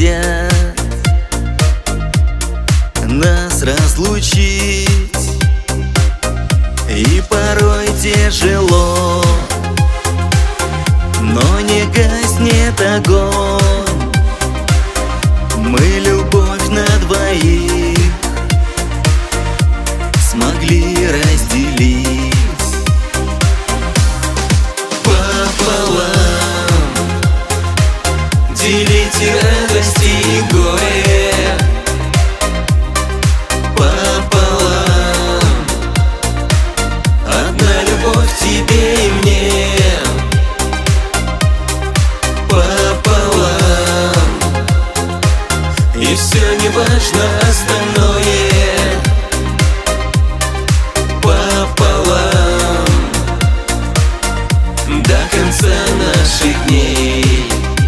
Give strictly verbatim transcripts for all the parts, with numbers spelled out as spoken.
хотят нас разлучить, и порой тяжело, но не гаснет огонь. Мы любовь на двоих смогли разделить пополам, делить радости и горе пополам. Одна любовь тебе и мне пополам, и все не важно остальное пополам, до конца наших дней.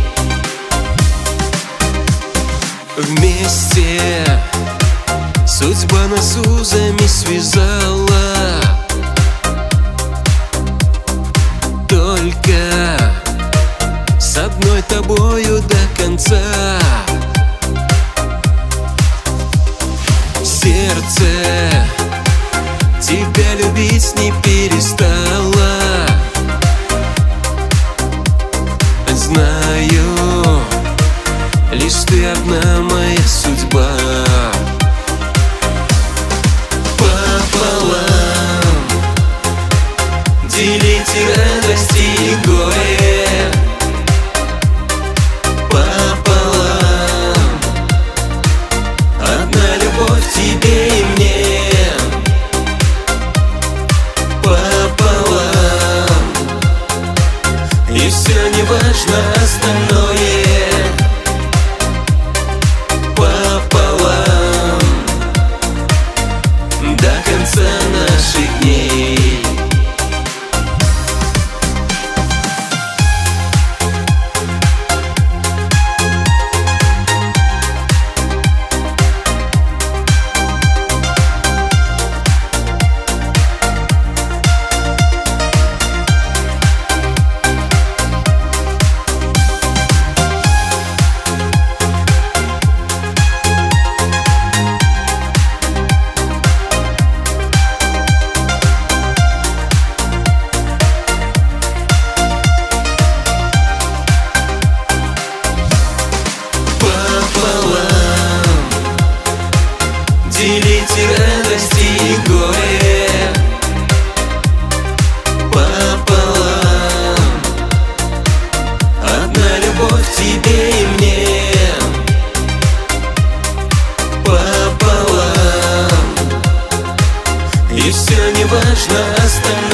Вместе судьба нас узами связала, только с одной тобою до конца. Сердце тебя любить не перестало. Знаю, лишь ты одна моя судьба. Пополам, делить радости и горе пополам. Одна любовь тебе и мне пополам, и все не важно остальное пополам, до конца наших дней. Делить радости и горе пополам. Одна любовь тебе и мне пополам, и все не важно остальное